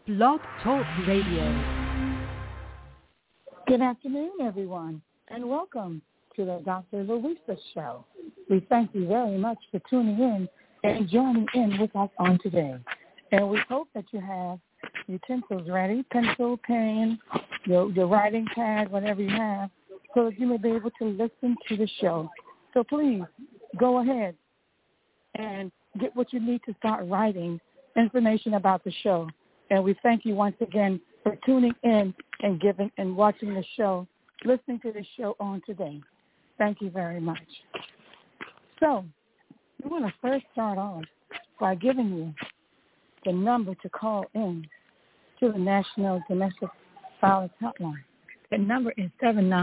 Blog Talk Radio. Good afternoon, everyone, and welcome to the Dr. Louisa Show. We thank you very much for tuning in and joining in with us on today. And we hope that you have utensils ready, pencil, pen, your writing pad, whatever you have, so that you may be able to listen to the show. So please go ahead and get what you need to start writing information about the show. And we thank you once again for tuning in and giving and watching the show, listening to the show on today. Thank you very much. So we want to first start off by giving you the number to call in to the National Domestic Violence Hotline. The number is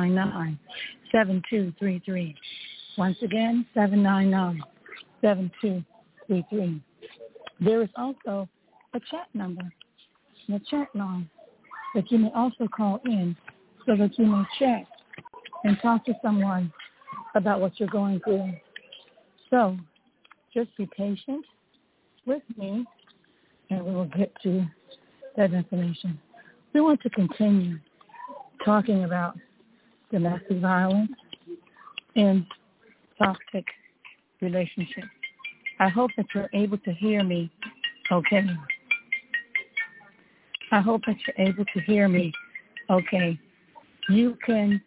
799-7233. Once again, 799-7233. There is also a chat number, the chat line, that you may also call in so that you may chat and talk to someone about what you're going through. So just be patient with me, and we will get to that information. We want to continue talking about domestic violence and toxic relationships. I hope that you're able to hear me okay. I hope that you're able to hear me okay. You can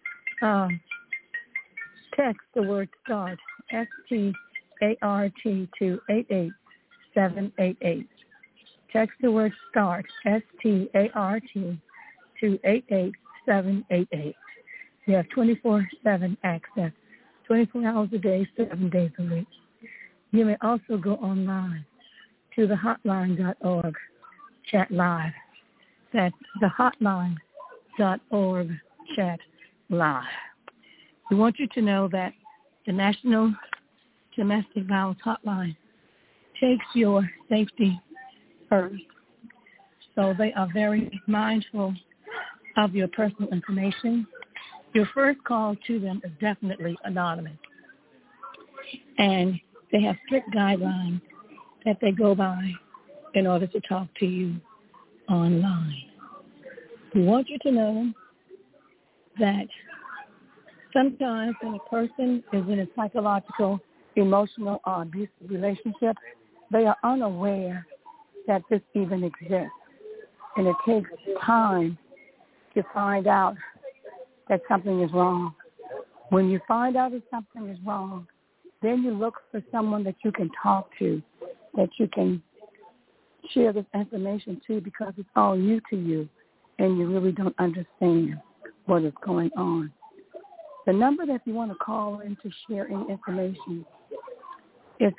text the word START, S-T-A-R-T, to 88788. Text the word START, S-T-A-R-T, to 88788. You have 24/7 access, 24 hours a day, 7 days a week. You may also go online to the hotline.org, chat live. That's the hotline.org, chat live. We want you to know that the National Domestic Violence Hotline takes your safety first. So they are very mindful of your personal information. Your first call to them is definitely anonymous. And they have strict guidelines that they go by in order to talk to you online. We want you to know that sometimes when a person is in a psychological, emotional, or abusive relationship, they are unaware that this even exists. And it takes time to find out that something is wrong. When you find out that something is wrong, then you look for someone that you can talk to, that you can share this information to, because it's all new to you and you really don't understand what is going on. The number that you want to call in to share any information is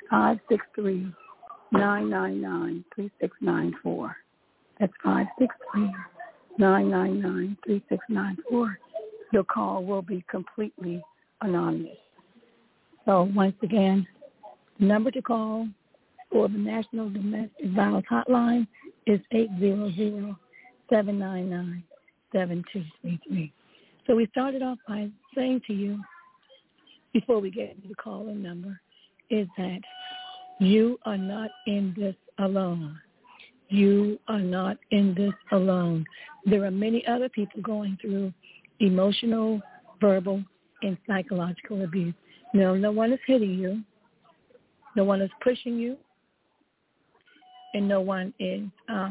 563-999-3694. That's 563-999-3694. Your call will be completely anonymous. So once again, the number to call for the National Domestic Violence Hotline is 800-799-7233. So we started off by saying to you, before we get to the call-in number, is that you are not in this alone. You are not in this alone. There are many other people going through emotional, verbal, and psychological abuse. No one is hitting you. No one is pushing you. And no one is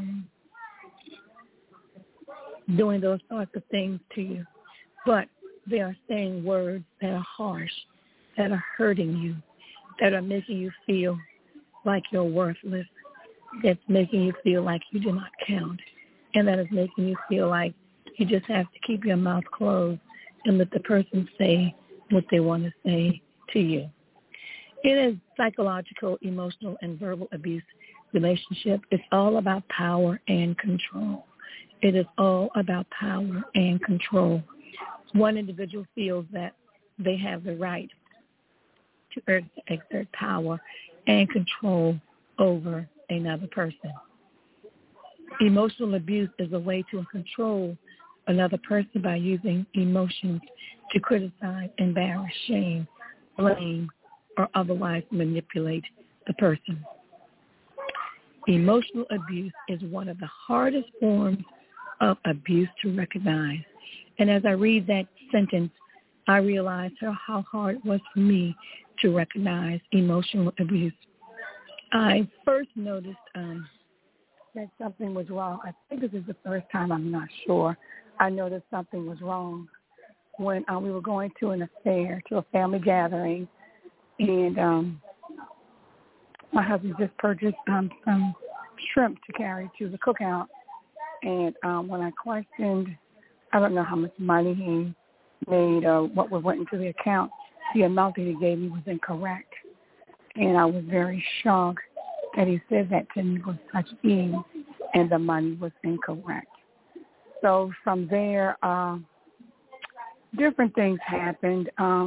doing those sorts of things to you. But they are saying words that are harsh, that are hurting you, that are making you feel like you're worthless, that's making you feel like you do not count, and that is making you feel like you just have to keep your mouth closed and let the person say what they want to say to you. It is psychological, emotional, and verbal abuse relationship. It's all about power and control. It is all about power and control. One individual feels that they have the right to exert power and control over another person. Emotional abuse is a way to control another person by using emotions to criticize, embarrass, shame, blame, or otherwise manipulate the person. Emotional abuse is one of the hardest forms of abuse to recognize. And as I read that sentence, I realized how hard it was for me to recognize emotional abuse. I first noticed that something was wrong. I think this is the first time, I'm not sure. I noticed something was wrong when we were going to an affair, to a family gathering, and my husband just purchased some shrimp to carry to the cookout. And when I questioned, I don't know how much money he made or what went into the account, the amount that he gave me was incorrect. And I was very shocked that he said that to me with such ease, and the money was incorrect. So from there, different things happened.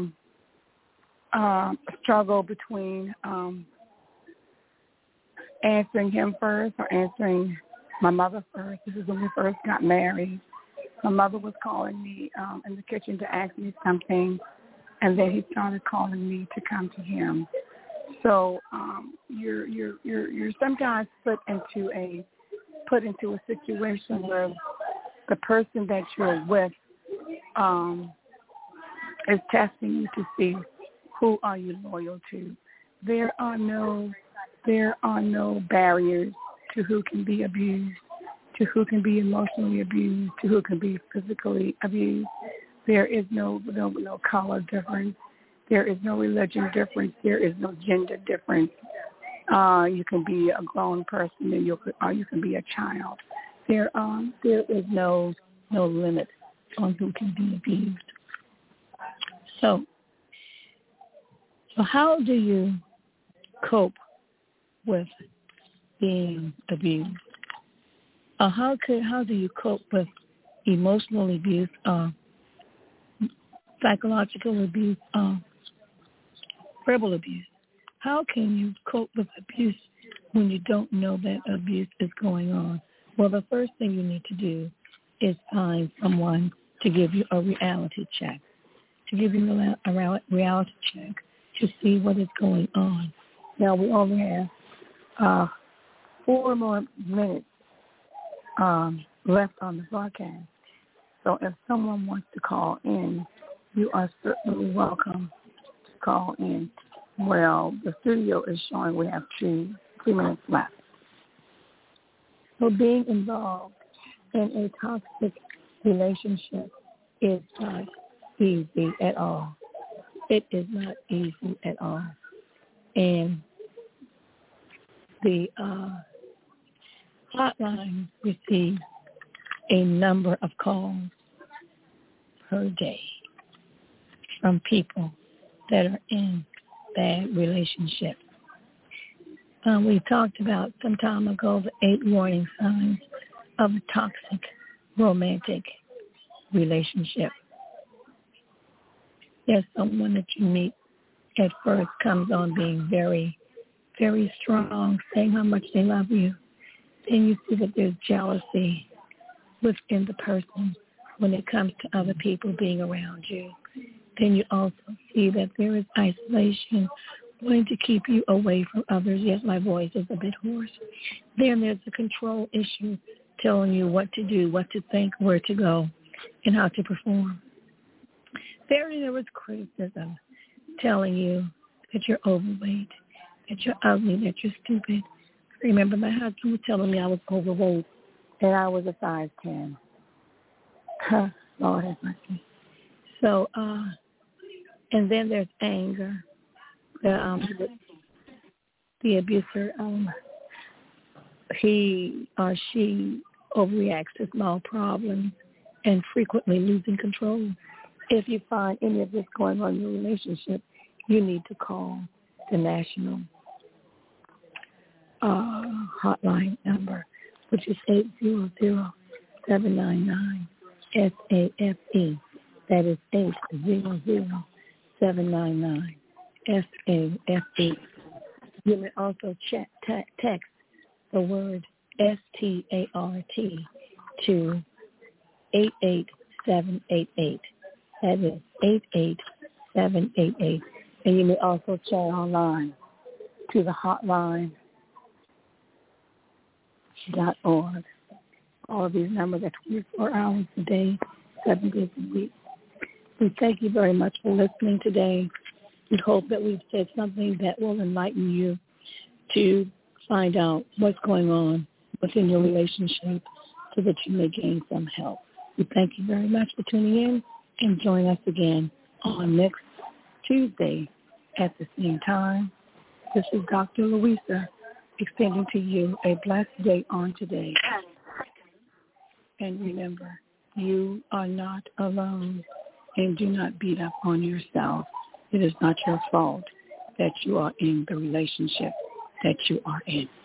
A struggle between answering him first or answering my mother first. This is when we first got married. My mother was calling me in the kitchen to ask me something, and then he started calling me to come to him. So you're sometimes put into a situation where the person that you're with is testing you to see who are you loyal to. There are no barriers to who can be abused, to who can be emotionally abused, to who can be physically abused. There is no color difference. There is no religion difference. There is no gender difference. You can be a grown person, and you can be a child. There is no limit on who can be abused. So how do you cope with being abused? How do you cope with emotional abuse, psychological abuse, verbal abuse? How can you cope with abuse when you don't know that abuse is going on? Well, the first thing you need to do is find someone to give you a reality check, a reality check to see what is going on. Now, we only have 4 more minutes left on the broadcast. So if someone wants to call in, you are certainly welcome to call in. Well, the studio is showing we have 3 minutes left. So being involved in a toxic relationship is not easy at all. It is not easy at all. And the hotline receives a number of calls per day from people that are in bad relationships. We talked about some time ago the 8 warning signs of a toxic romantic relationship. There's someone that you meet at first comes on being very, very strong, saying how much they love you. Then you see that there's jealousy within the person when it comes to other people being around you. Then you also see that there is isolation, wanting to keep you away from others. Yes, my voice is a bit hoarse. Then there's the control issue, telling you what to do, what to think, where to go, and how to perform. There was criticism, telling you that you're overweight, that you're ugly, that you're stupid. Remember, my husband was telling me I was overweight, and I was a size 10. Lord have mercy. So, and then there's anger. The abuser, he or she overreacts to small problems and frequently losing control. If you find any of this going on in your relationship, you need to call the national hotline number, which is 800-799-SAFE. That is 800-799-SAFE. You may also text the word START to 88788. That is 88788. And you may also chat online to the hotline www.ccc.org. All of these numbers are 24 hours a day, 7 days a week. We thank you very much for listening today. We hope that we've said something that will enlighten you to find out what's going on within your relationship so that you may gain some help. We thank you very much for tuning in and join us again on next Tuesday at the same time. This is Dr. Louisa extending to you a blessed day on today. And remember, you are not alone, and do not beat up on yourself. It is not your fault that you are in the relationship that you are in.